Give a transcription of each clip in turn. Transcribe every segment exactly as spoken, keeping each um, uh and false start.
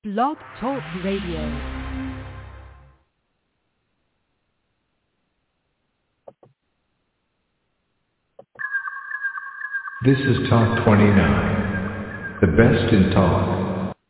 Blog Talk Radio. This is Talk twenty-nine, the best in talk.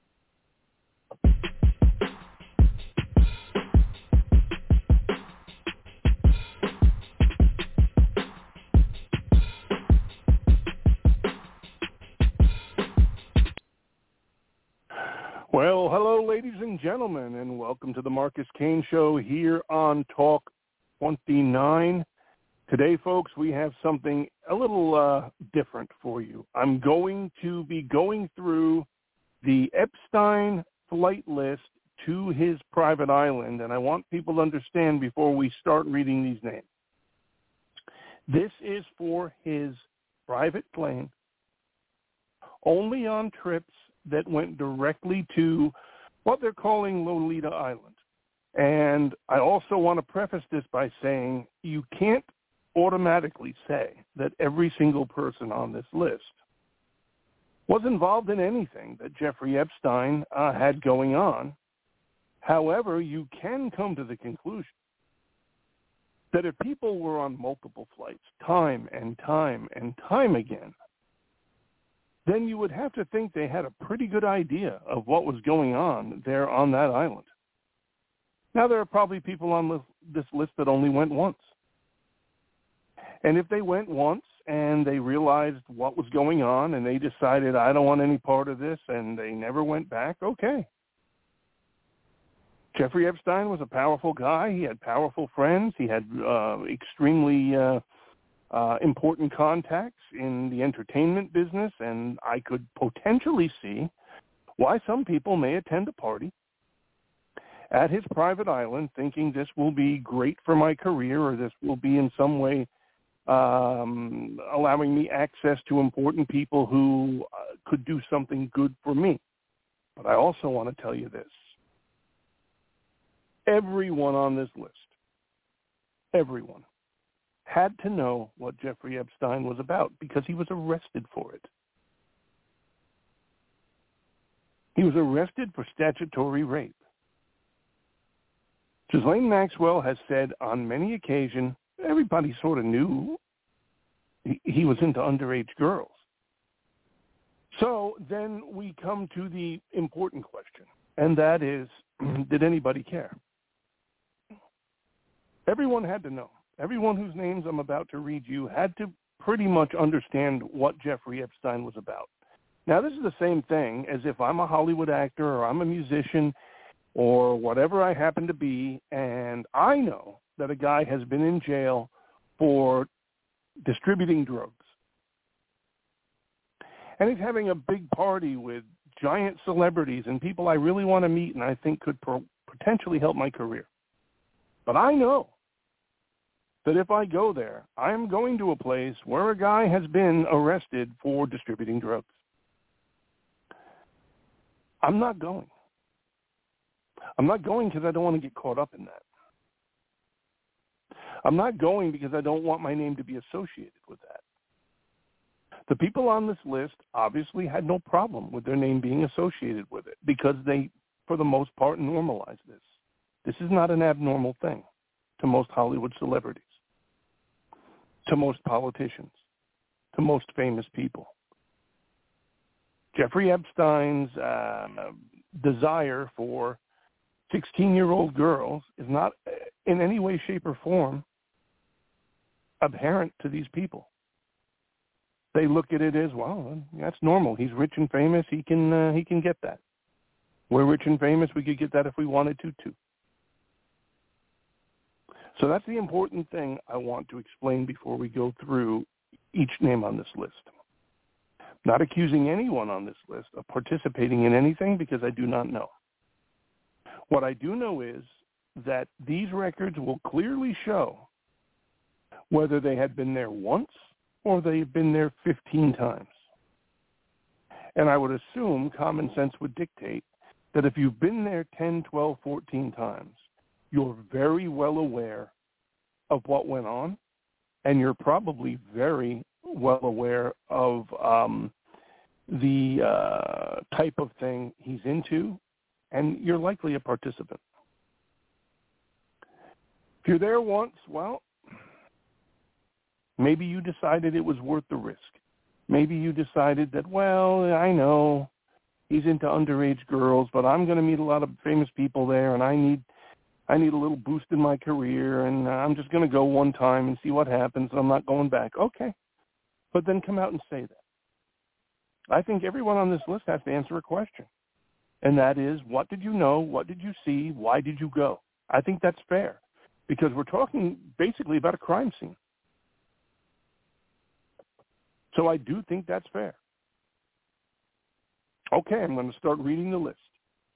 Well, hello, ladies and gentlemen, and welcome to the Marcus Kane Show here on Talk twenty-nine. Today, folks, we have something a little uh, different for you. I'm going to be going through the Epstein flight list to his private island, and I want people to understand before we start reading these names. This is for his private plane, only on trips that went directly to what they're calling Lolita Island. And I also want to preface this by saying you can't automatically say that every single person on this list was involved in anything that Jeffrey Epstein uh, had going on. However, you can come to the conclusion that if people were on multiple flights time and time and time again, then you would have to think they had a pretty good idea of what was going on there on that island. Now, there are probably people on this list that only went once. And if they went once and they realized what was going on and they decided, I don't want any part of this, and they never went back, okay. Jeffrey Epstein was a powerful guy. He had powerful friends. He had uh, extremely uh, uh, important contacts in the entertainment business, and I could potentially see why some people may attend a party at his private island thinking this will be great for my career, or this will be in some way um, allowing me access to important people who uh, could do something good for me. But I also want to tell you this. Everyone on this list, everyone, had to know what Jeffrey Epstein was about because he was arrested for it. He was arrested for statutory rape. Ghislaine Maxwell has said on many occasions, everybody sort of knew he, he was into underage girls. So then we come to the important question, and that is, did anybody care? Everyone had to know. Everyone whose names I'm about to read you had to pretty much understand what Jeffrey Epstein was about. Now, this is the same thing as if I'm a Hollywood actor or I'm a musician or whatever I happen to be, and I know that a guy has been in jail for distributing drugs. And he's having a big party with giant celebrities and people I really want to meet and I think could pro- potentially help my career. But I know that if I go there, I am going to a place where a guy has been arrested for distributing drugs. I'm not going. I'm not going because I don't want to get caught up in that. I'm not going because I don't want my name to be associated with that. The people on this list obviously had no problem with their name being associated with it because they, for the most part, normalized this. This is not an abnormal thing to most Hollywood celebrities, to most politicians, to most famous people. Jeffrey Epstein's uh, desire for sixteen-year-old girls is not in any way, shape, or form apparent to these people. They look at it as, well, that's normal. He's rich and famous. He can uh, he can get that. We're rich and famous. We could get that if we wanted to, too. So that's the important thing I want to explain before we go through each name on this list. Not accusing anyone on this list of participating in anything because I do not know. What I do know is that these records will clearly show whether they had been there once or they've been there fifteen times. And I would assume common sense would dictate that if you've been there ten, twelve, fourteen times, you're very well aware of what went on, and you're probably very well aware of um, the uh, type of thing he's into and you're likely a participant. If you're there once, well, maybe you decided it was worth the risk. Maybe you decided that, well, I know he's into underage girls, but I'm going to meet a lot of famous people there, and I need I need a little boost in my career, and I'm just going to go one time and see what happens, and I'm not going back. Okay. But then come out and say that. I think everyone on this list has to answer a question, and that is, what did you know? What did you see? Why did you go? I think that's fair, because we're talking basically about a crime scene. So I do think that's fair. Okay, I'm going to start reading the list.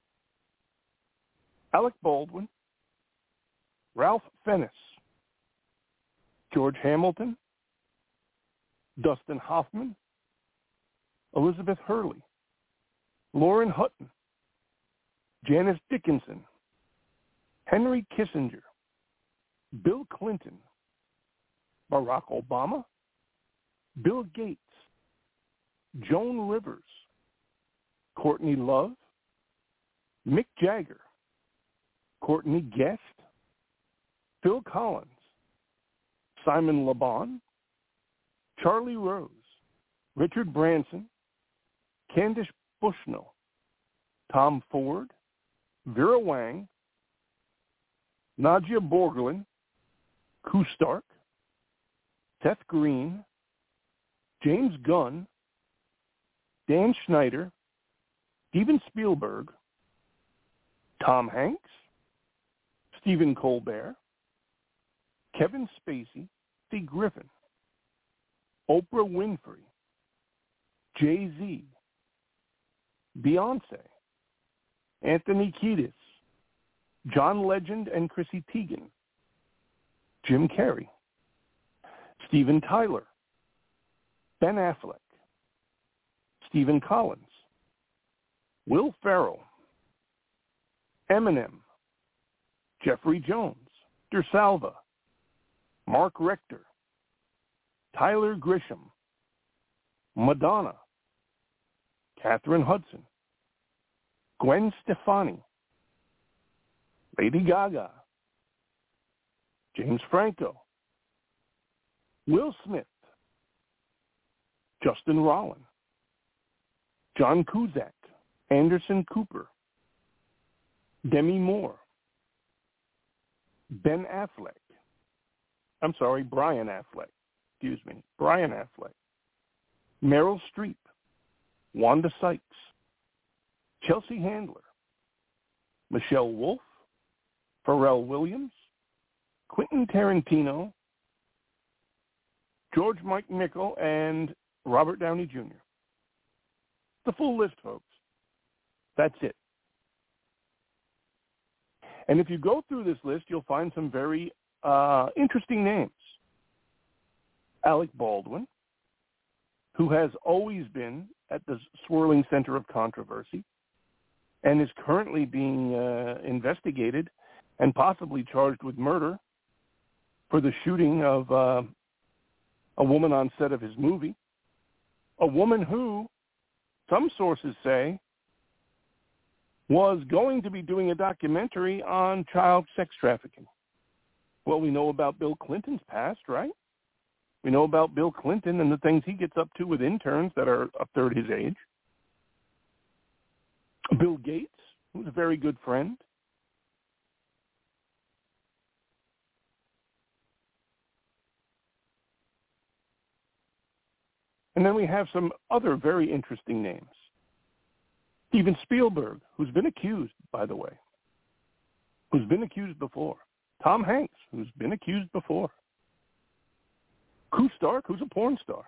Alec Baldwin, Ralph Fiennes, George Hamilton, Dustin Hoffman, Elizabeth Hurley, Lauren Hutton, Janice Dickinson, Henry Kissinger, Bill Clinton, Barack Obama, Bill Gates, Joan Rivers, Courtney Love, Mick Jagger, Courtney Guest, Phil Collins, Simon Le Bon, Charlie Rose, Richard Branson, Candice Bushnell, Tom Ford, Vera Wang, Nadia Borgelin, Koo Stark, Seth Green, James Gunn, Dan Schneider, Steven Spielberg, Tom Hanks, Stephen Colbert, Kevin Spacey, Steve Griffin, Oprah Winfrey, Jay-Z, Beyonce, Anthony Kiedis, John Legend and Chrissy Teigen, Jim Carrey, Steven Tyler, Ben Affleck, Stephen Collins, Will Ferrell, Eminem, Jeffrey Jones, DeSalva, Mark Rector, Tyler Grisham, Madonna, Catherine Hudson, Gwen Stefani, Lady Gaga, James Franco, Will Smith, Justin Roiland, John Cusack, Anderson Cooper, Demi Moore, Ben Affleck, I'm sorry, Brian Affleck, excuse me, Brian Affleck, Meryl Streep, Wanda Sykes, Chelsea Handler, Michelle Wolf, Pharrell Williams, Quentin Tarantino, George Mike Nichol, and Robert Downey Junior The full list, folks. That's it. And if you go through this list, you'll find some very uh, interesting names. Alec Baldwin, who has always been at the swirling center of controversy and is currently being uh, investigated and possibly charged with murder for the shooting of uh, a woman on set of his movie, a woman who, some sources say, was going to be doing a documentary on child sex trafficking. Well, we know about Bill Clinton's past, right? We know about Bill Clinton and the things he gets up to with interns that are a third his age. Bill Gates, who's a very good friend. And then we have some other very interesting names. Steven Spielberg, who's been accused, by the way, who's been accused before. Tom Hanks, who's been accused before. Koo Stark, who's a porn star.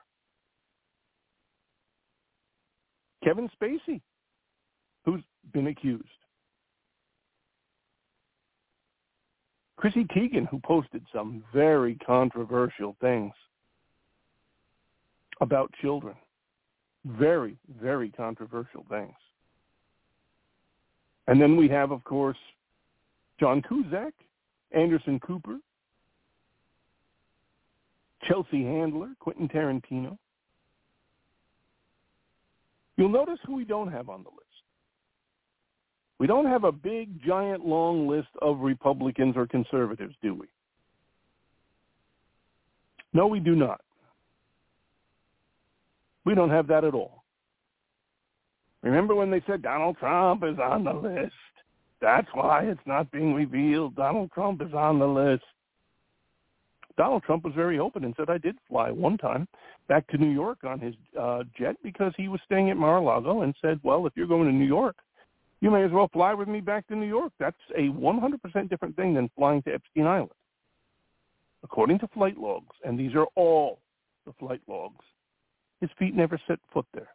Kevin Spacey, who's been accused. Chrissy Teigen, who posted some very controversial things about children. Very, very controversial things. And then we have, of course, John Cusack, Anderson Cooper, Chelsea Handler, Quentin Tarantino. You'll notice who we don't have on the list. We don't have a big, giant, long list of Republicans or conservatives, do we? No, we do not. We don't have that at all. Remember when they said Donald Trump is on the list? That's why it's not being revealed. Donald Trump is on the list. Donald Trump was very open and said, I did fly one time back to New York on his uh, jet because he was staying at Mar-a-Lago, and said, well, if you're going to New York, you may as well fly with me back to New York. That's a one hundred percent different thing than flying to Epstein Island. According to flight logs, and these are all the flight logs, his feet never set foot there.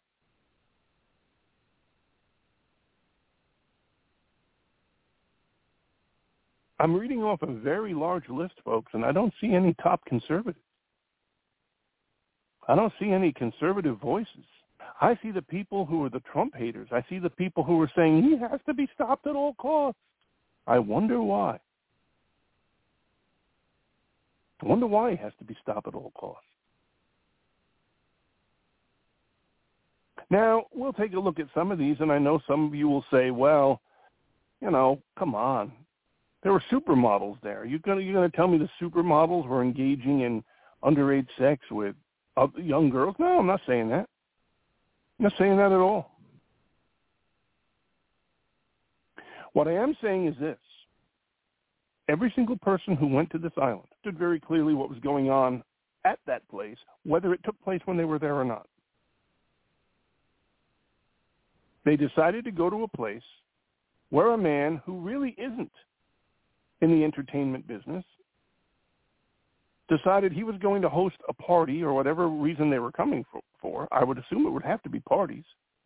I'm reading off a very large list, folks, and I don't see any top conservatives. I don't see any conservative voices. I see the people who are the Trump haters. I see the people who are saying he has to be stopped at all costs. I wonder why. I wonder why he has to be stopped at all costs. Now, we'll take a look at some of these, and I know some of you will say, well, you know, come on. There were supermodels there. You're going you're going to tell me the supermodels were engaging in underage sex with other young girls? No, I'm not saying that. I'm not saying that at all. What I am saying is this. Every single person who went to this island understood very clearly what was going on at that place, whether it took place when they were there or not. They decided to go to a place where a man who really isn't in the entertainment business decided he was going to host a party, or whatever reason they were coming for, for. I would assume it would have to be parties.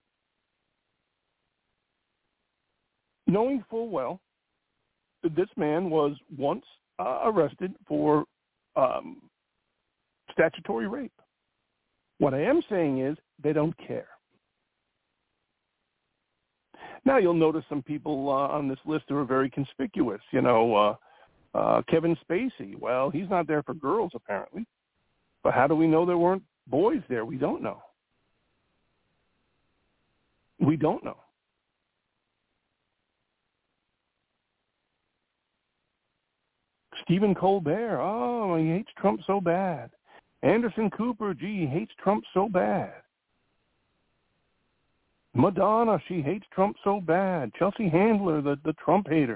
Knowing full well that this man was once uh, arrested for um, statutory rape. What I am saying is they don't care. Now, you'll notice some people uh, on this list who are very conspicuous. You know, uh, uh, Kevin Spacey. Well, he's not there for girls, apparently. But how do we know there weren't boys there? We don't know. We don't know. Stephen Colbert. Oh, he hates Trump so bad. Anderson Cooper. Gee, he hates Trump so bad. Madonna, she hates Trump so bad. Chelsea Handler, the, the Trump hater.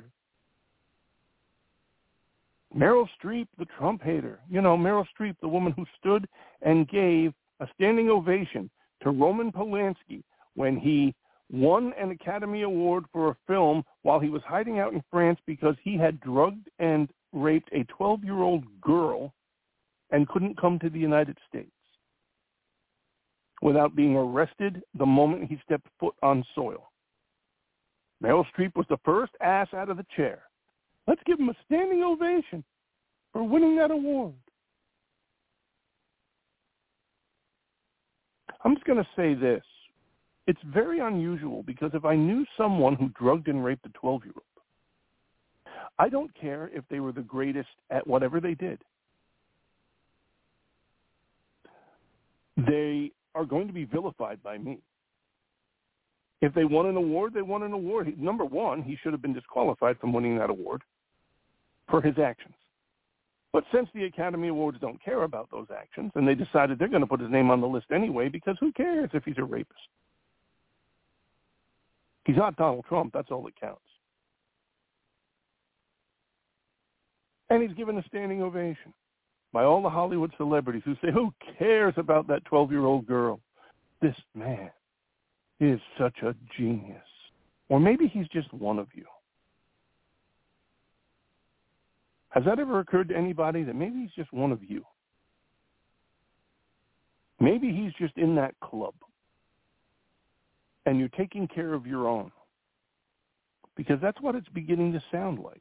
Meryl Streep, the Trump hater. You know, Meryl Streep, the woman who stood and gave a standing ovation to Roman Polanski when he won an Academy Award for a film while he was hiding out in France because he had drugged and raped a twelve-year-old girl and couldn't come to the United States without being arrested the moment he stepped foot on soil. Meryl Streep was the first ass out of the chair. Let's give him a standing ovation for winning that award. I'm just going to say this. It's very unusual because if I knew someone who drugged and raped a twelve-year-old, I don't care if they were the greatest at whatever they did. They are going to be vilified by me. If they won an award, they won an award. Number one, he should have been disqualified from winning that award for his actions. But since the Academy Awards don't care about those actions, and they decided they're going to put his name on the list anyway, because who cares if he's a rapist? He's not Donald Trump. That's all that counts. And he's given a standing ovation by all the Hollywood celebrities who say, who cares about that twelve-year-old girl? This man is such a genius. Or maybe he's just one of you. Has that ever occurred to anybody that maybe he's just one of you? Maybe he's just in that club and you're taking care of your own, because that's what it's beginning to sound like.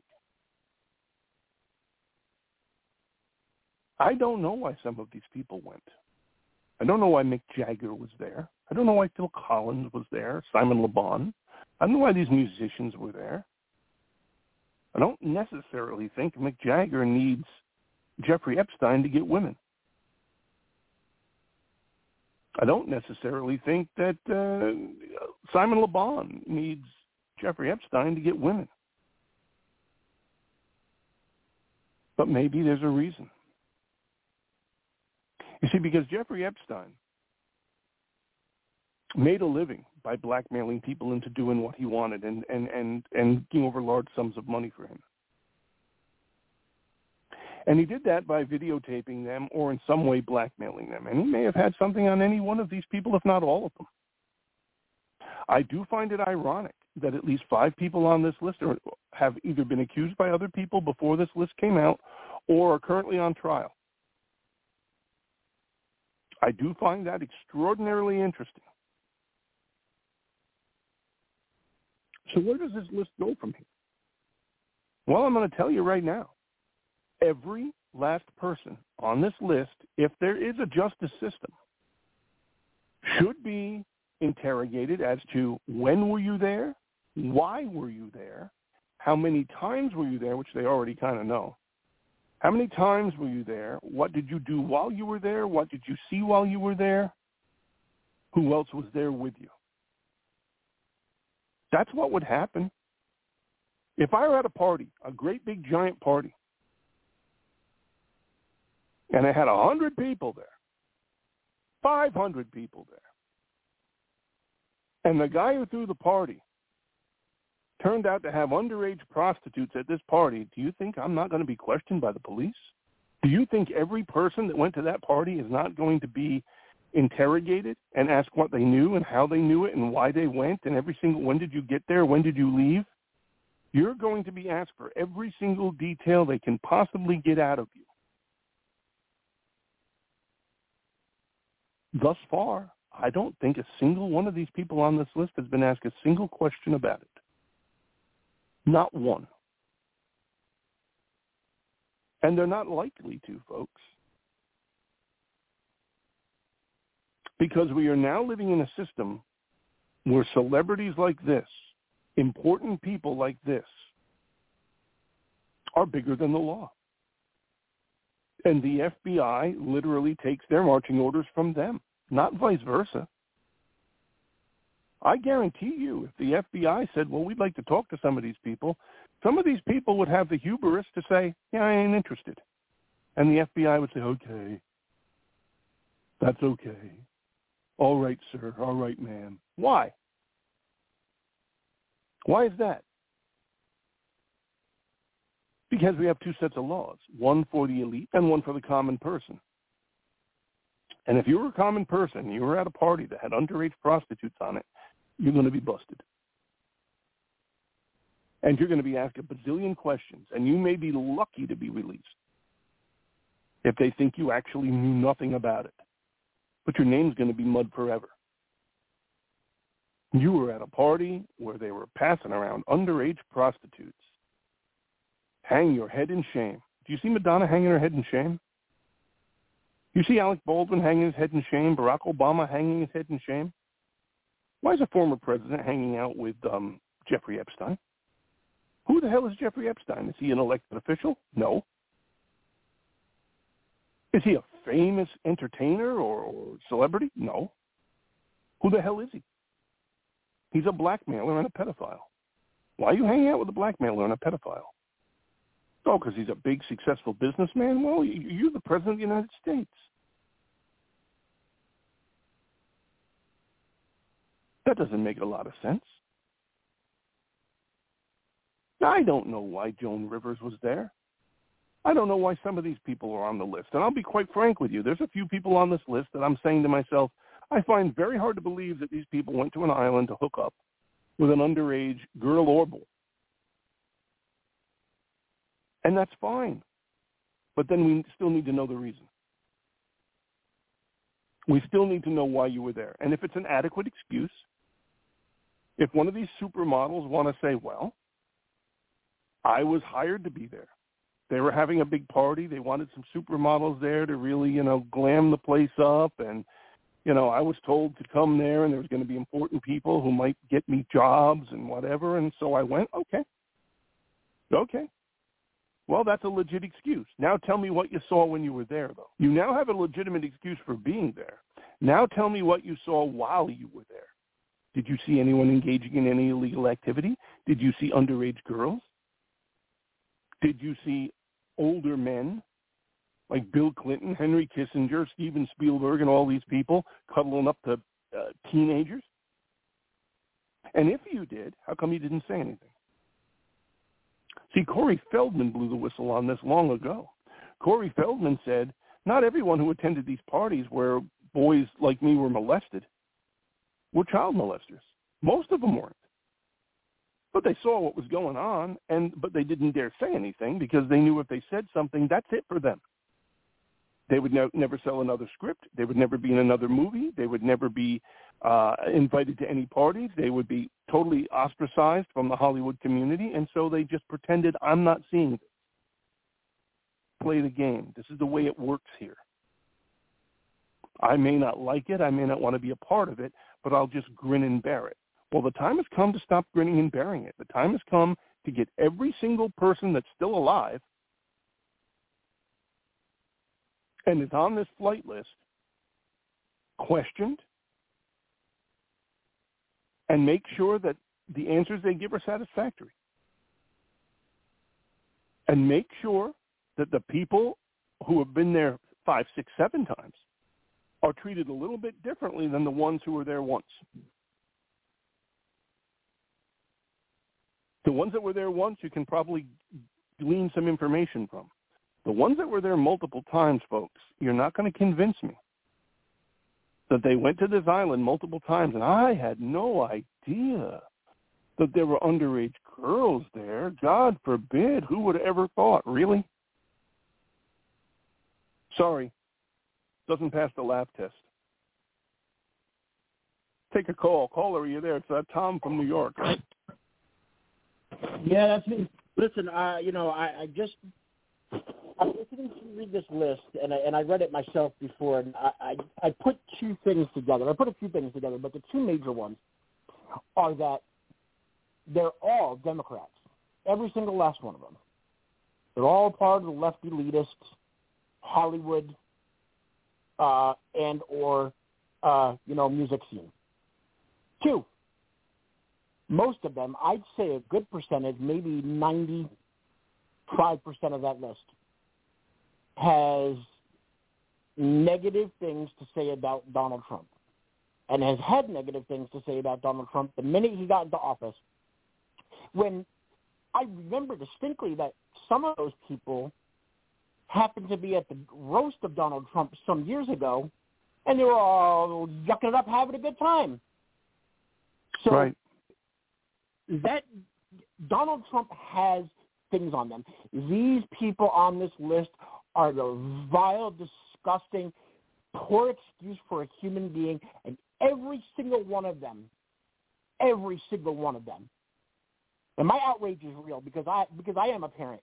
I don't know why some of these people went. I don't know why Mick Jagger was there. I don't know why Phil Collins was there, Simon Le Bon. I don't know why these musicians were there. I don't necessarily think Mick Jagger needs Jeffrey Epstein to get women. I don't necessarily think that uh, Simon Le Bon needs Jeffrey Epstein to get women. But maybe there's a reason. You see, because Jeffrey Epstein made a living by blackmailing people into doing what he wanted and, and, and, and giving over large sums of money for him. And he did that by videotaping them or in some way blackmailing them. And he may have had something on any one of these people, if not all of them. I do find it ironic that at least five people on this list are, have either been accused by other people before this list came out or are currently on trial. I do find that extraordinarily interesting. So where does this list go from here? Well, I'm going to tell you right now. Every last person on this list, if there is a justice system, should be interrogated as to when were you there, why were you there, how many times were you there, which they already kind of know. How many times were you there? What did you do while you were there? What did you see while you were there? Who else was there with you? That's what would happen. If I were at a party, a great big giant party, and I had one hundred people there, five hundred people there, and the guy who threw the party turned out to have underage prostitutes at this party, do you think I'm not going to be questioned by the police? Do you think every person that went to that party is not going to be interrogated and asked what they knew and how they knew it and why they went and every single, when did you get there, when did you leave? You're going to be asked for every single detail they can possibly get out of you. Thus far, I don't think a single one of these people on this list has been asked a single question about it. Not one. And they're not likely to, folks. Because we are now living in a system where celebrities like this, important people like this, are bigger than the law. And the F B I literally takes their marching orders from them, not vice versa. I guarantee you, if the F B I said, well, we'd like to talk to some of these people, some of these people would have the hubris to say, yeah, I ain't interested. And the F B I would say, okay, that's okay. All right, sir. All right, ma'am. Why? Why is that? Because we have two sets of laws, one for the elite and one for the common person. And if you were a common person, you were at a party that had underage prostitutes on it, you're going to be busted. And you're going to be asked a bazillion questions, and you may be lucky to be released if they think you actually knew nothing about it. But your name's going to be mud forever. You were at a party where they were passing around underage prostitutes. Hang your head in shame. Do you see Madonna hanging her head in shame? You see Alec Baldwin hanging his head in shame? Barack Obama hanging his head in shame? Why is a former president hanging out with um, Jeffrey Epstein? Who the hell is Jeffrey Epstein? Is he an elected official? No. Is he a famous entertainer or, or celebrity? No. Who the hell is he? He's a blackmailer and a pedophile. Why are you hanging out with a blackmailer and a pedophile? Oh, because he's a big, successful businessman? Well, you're the president of the United States. That doesn't make a lot of sense. I don't know why Joan Rivers was there. I don't know why some of these people are on the list. And I'll be quite frank with you. There's a few people on this list that I'm saying to myself, I find very hard to believe that these people went to an island to hook up with an underage girl or boy. And that's fine. But then we still need to know the reason. We still need to know why you were there. And if it's an adequate excuse, if one of these supermodels want to say, well, I was hired to be there. They were having a big party. They wanted some supermodels there to really, you know, glam the place up. And, you know, I was told to come there and there was going to be important people who might get me jobs and whatever. And so I went, okay. Okay. Well, that's a legit excuse. Now tell me what you saw when you were there, though. You now have a legitimate excuse for being there. Now tell me what you saw while you were there. Did you see anyone engaging in any illegal activity? Did you see underage girls? Did you see older men like Bill Clinton, Henry Kissinger, Steven Spielberg, and all these people cuddling up to uh, teenagers? And if you did, how come you didn't say anything? See, Corey Feldman blew the whistle on this long ago. Corey Feldman said, not everyone who attended these parties where boys like me were molested were child molesters. Most of them weren't. But they saw what was going on, and but they didn't dare say anything because they knew if they said something, that's it for them. They would ne- never sell another script. They would never be in another movie. They would never be uh, invited to any parties. They would be totally ostracized from the Hollywood community, and so they just pretended, I'm not seeing this. Play the game. This is the way it works here. I may not like it. I may not want to be a part of it, but I'll just grin and bear it. Well, the time has come to stop grinning and bearing it. The time has come to get every single person that's still alive and is on this flight list questioned and make sure that the answers they give are satisfactory. And make sure that the people who have been there five, six, seven times are treated a little bit differently than the ones who were there once. The ones that were there once, you can probably glean some information from. The ones that were there multiple times, folks, you're not going to convince me that they went to this island multiple times, and I had no idea that there were underage girls there. God forbid. Who would have ever thought? Really? Sorry. Doesn't pass the lab test. Take a call. Caller, are you there? It's uh, Tom from New York. Yeah, that's me. Listen, uh, you know, I, I just I'm listening to you read this list, and I, and I read it myself before, and I, I I put two things together. I put a few things together, but the two major ones are that they're all Democrats, every single last one of them. They're all part of the left elitist Hollywood uh, and or uh, you know music scene. Two. Most of them, I'd say a good percentage, maybe ninety-five percent of that list, has negative things to say about Donald Trump and has had negative things to say about Donald Trump the minute he got into office. When I remember distinctly that some of those people happened to be at the roast of Donald Trump some years ago, and they were all yucking it up, having a good time. So, right. That Donald Trump has things on them. These people on this list are the vile, disgusting, poor excuse for a human being, and every single one of them, every single one of them. And my outrage is real because I because I am a parent,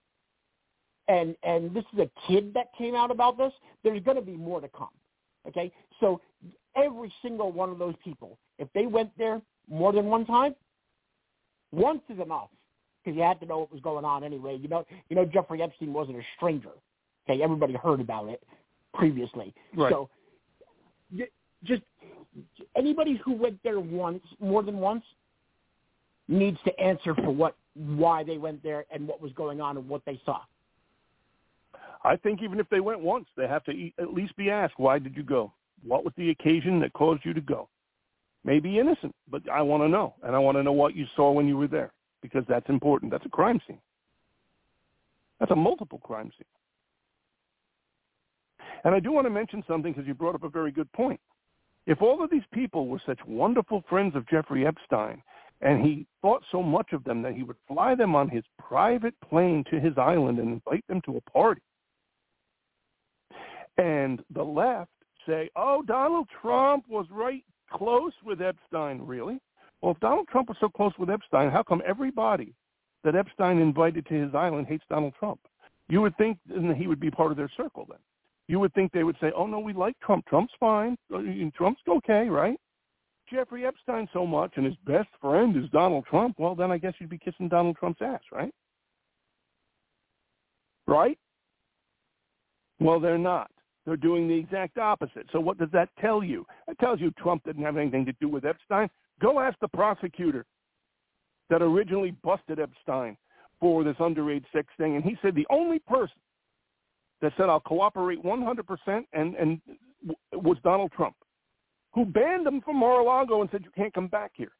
and and this is a kid that came out about this. There's going to be more to come. Okay, so every single one of those people, if they went there more than one time. Once is enough because you had to know what was going on anyway. You know, you know Jeffrey Epstein wasn't a stranger. Okay, everybody heard about it previously. Right. So, just anybody who went there once, more than once, needs to answer for what, why they went there and what was going on and what they saw. I think even if they went once, they have to e- at least be asked, why did you go? What was the occasion that caused you to go? Maybe innocent, but I want to know, and I want to know what you saw when you were there, because that's important. That's a crime scene. That's a multiple crime scene. And I do want to mention something because you brought up a very good point. If all of these people were such wonderful friends of Jeffrey Epstein, and he thought so much of them that he would fly them on his private plane to his island and invite them to a party, and the left say, oh, Donald Trump was right close with Epstein, really? Well, if Donald Trump was so close with Epstein, how come everybody that Epstein invited to his island hates Donald Trump? You would think that he would be part of their circle then. You would think they would say, oh, no, we like Trump. Trump's fine. Trump's okay, right? Jeffrey Epstein so much, and his best friend is Donald Trump. Well, then I guess you'd be kissing Donald Trump's ass, right? Right? Well, they're not. They're doing the exact opposite. So what does that tell you? It tells you Trump didn't have anything to do with Epstein. Go ask the prosecutor that originally busted Epstein for this underage sex thing, and he said the only person that said, I'll cooperate one hundred percent and, and was Donald Trump, who banned him from Mar-a-Lago and said, you can't come back here.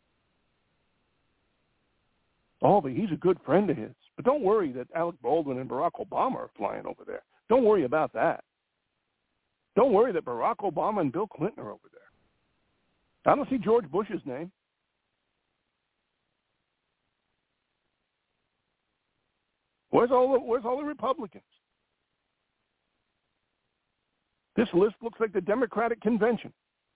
Oh, but he's a good friend of his. But don't worry that Alec Baldwin and Barack Obama are flying over there. Don't worry about that. Don't worry that Barack Obama and Bill Clinton are over there. I don't see George Bush's name. Where's all the, where's all the Republicans? This list looks like the Democratic convention.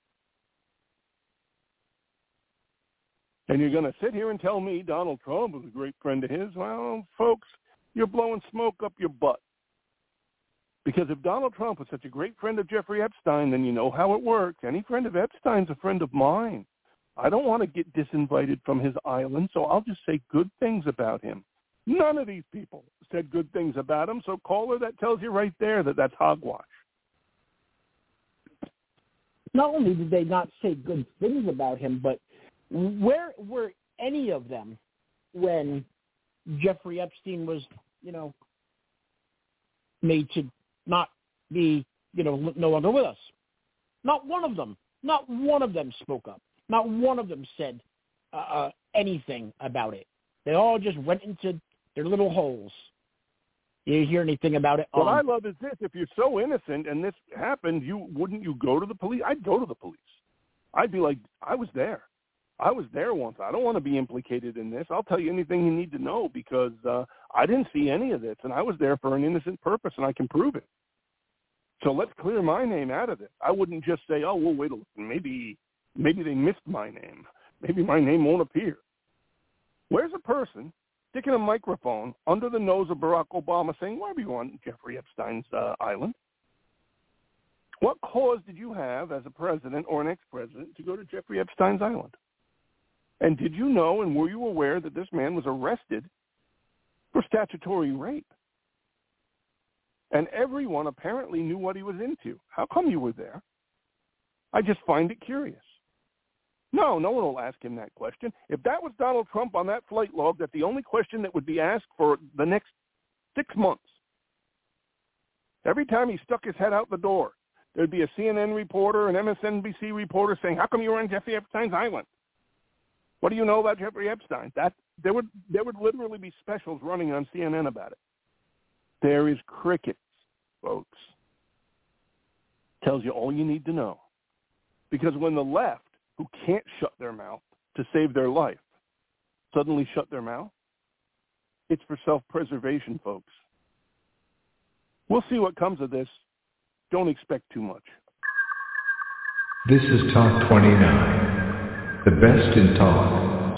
And you're going to sit here and tell me Donald Trump was a great friend of his? Well, folks, you're blowing smoke up your butt. Because if Donald Trump was such a great friend of Jeffrey Epstein, then you know how it works. Any friend of Epstein's a friend of mine. I don't want to get disinvited from his island, so I'll just say good things about him. None of these people said good things about him, so caller, that tells you right there that that's hogwash. Not only did they not say good things about him, but where were any of them when Jeffrey Epstein was, you know, made to not be, you know, no longer with us? Not one of them. Not one of them spoke up. Not one of them said uh, uh, anything about it. They all just went into their little holes. You didn't hear anything about it. What um, I love is this. If you're so innocent and this happened, you wouldn't you go to the police? I'd go to the police. I'd be like, I was there. I was there once. I don't want to be implicated in this. I'll tell you anything you need to know because uh, I didn't see any of this, and I was there for an innocent purpose, and I can prove it. So let's clear my name out of it. I wouldn't just say, oh, well, wait a minute. Maybe, maybe they missed my name. Maybe my name won't appear. Where's a person sticking a microphone under the nose of Barack Obama saying, why are you on Jeffrey Epstein's uh, island? What cause did you have as a president or an ex-president to go to Jeffrey Epstein's island? And did you know and were you aware that this man was arrested for statutory rape? And everyone apparently knew what he was into. How come you were there? I just find it curious. No, no one will ask him that question. If that was Donald Trump on that flight log, that's the only question that would be asked for the next six months. Every time he stuck his head out the door, there'd be a C N N reporter, an M S N B C reporter saying, how come you were on Jeffrey Epstein's island? What do you know about Jeffrey Epstein? That there would there would literally be specials running on C N N about it. There is crickets, folks. Tells you all you need to know. Because when the left, who can't shut their mouth to save their life, suddenly shut their mouth, it's for self-preservation, folks. We'll see what comes of this. Don't expect too much. This is Talk twenty-nine, the best in talk.